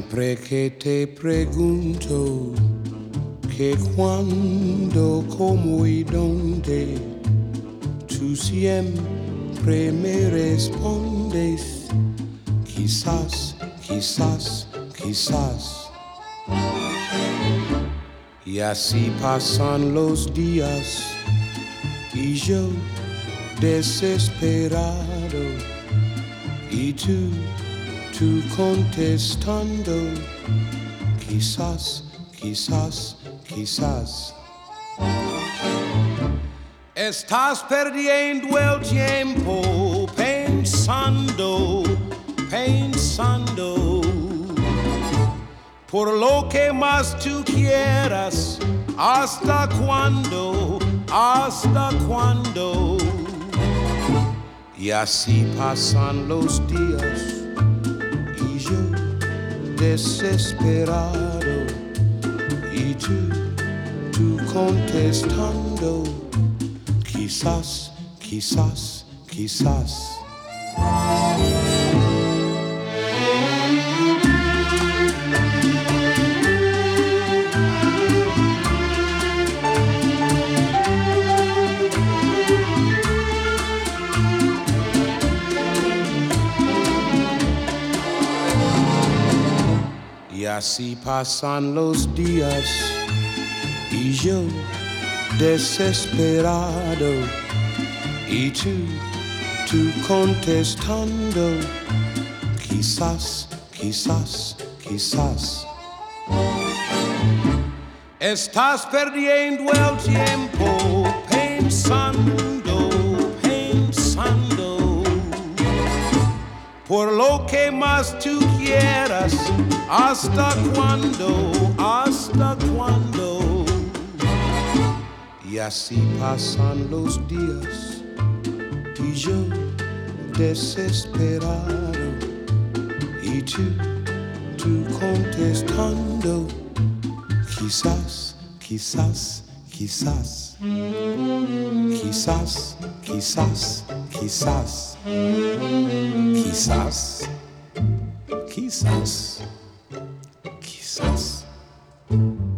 Siempre que te pregunto que cuándo, cómo y dónde, tú siempre me respondes, quizás, quizás, quizás. Y así pasan los días y yo desesperado y tú contestando, quizás, quizás, quizás. Estás perdiendo el tiempo pensando, pensando, por lo que más tú quieras, hasta cuándo, hasta cuándo. Y así pasan los días y yo desesperado y tú contestando, quizás, quizás, quizás. Y así pasan los días y yo desesperado y tú contestando, quizás, quizás, quizás. Estás perdiendo el tiempo pensando, pensando, por lo que más tú quieras, hasta cuándo, hasta cuándo. Y así pasan los días y yo desesperado y tú contestando, quizás, quizás, quizás, quizás, quizás, quizás, quizás, quizás, quizás.